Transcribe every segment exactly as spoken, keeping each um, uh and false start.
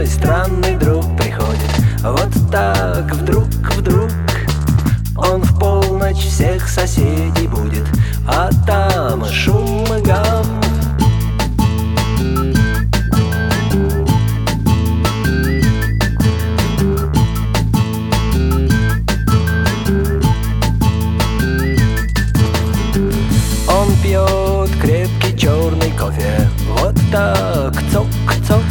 мой странный друг приходит. Вот так вдруг, вдруг он в полночь всех соседей будет, а там шум и гам. Он пьет крепкий черный кофе, вот так цок-цок,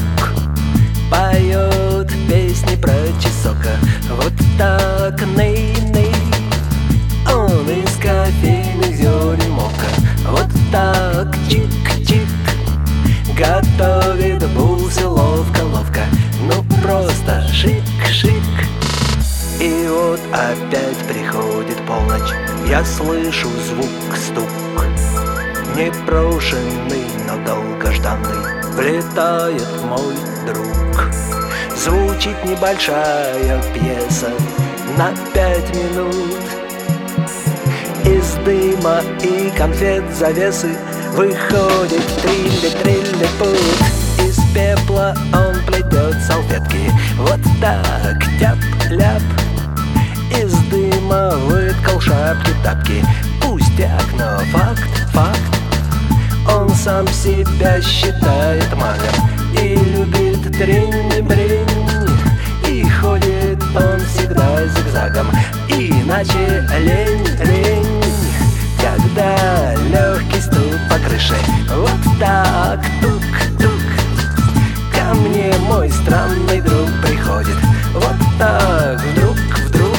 поет песни про чесока, вот так ней-ней. Он из кофейных зерен мока, вот так чик-чик, готовит бусы ловко-ловко, ну просто шик-шик. И вот опять приходит полночь, я слышу звук, стук, непрошенный, но долгожданный, влетает мой друг. Звучит небольшая пьеса на пять минут. Из дыма и конфет завесы выходит трилли-трилли-пут. Из пепла он плетет салфетки, вот так тяп-ляп. Из дыма выткал шапки-тапки, пустяк, но факт, факт. Он сам себя считает магом и любит трень-брень, и ходит он всегда зигзагом, иначе лень-лень. Когда легкий стук по крыше, вот так тук-тук, ко мне мой странный друг приходит, вот так вдруг, вдруг.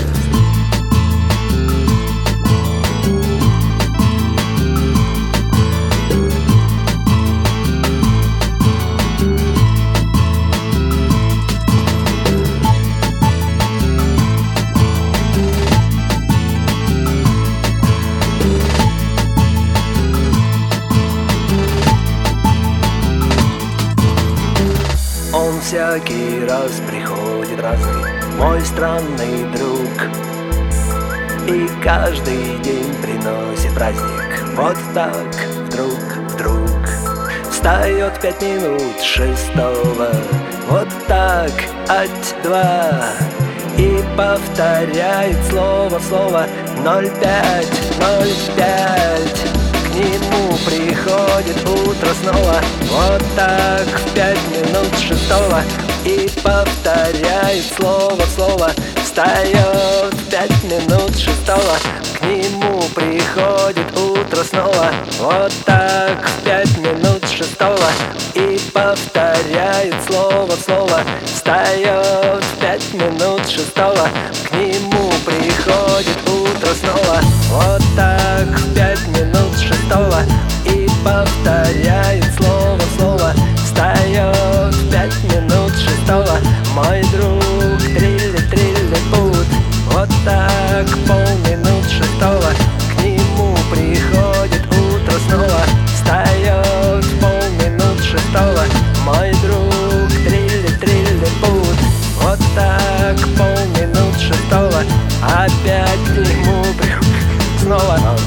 Он всякий раз приходит разный, мой странный друг, и каждый день приносит праздник, вот так вдруг, вдруг. Встает пять минут шестого, вот так ать-два, и повторяет слово в слово ноль пять, ноль пять. К нему приходит утро снова, вот так в пять минут шестого, и повторяет слово в слово. Встает в пять минут шестого, к нему приходит утро снова, вот так в пять минут шестого, и повторяет слово в слово. Встает в пять минут шестого, к нему приходит утро снова, вот так в пять минут шестого, и повторяет слово в слово. Встает в пять минут шестого, мой друг, трилли-трилли-пут, вот так полминут шестого, к нему приходит утро снова. Встает в полминут шестого, мой друг, трилли-трилли-пут, вот так полминут шестого, опять к нему приходит снова.